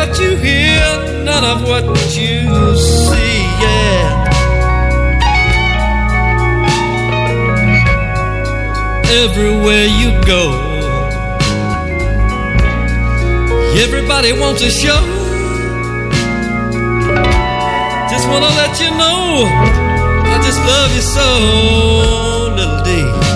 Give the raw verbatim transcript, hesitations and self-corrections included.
what you hear, none of what you see, yeah. Everywhere you go, everybody wants a show. Just wanna let you know I just love you so, little D.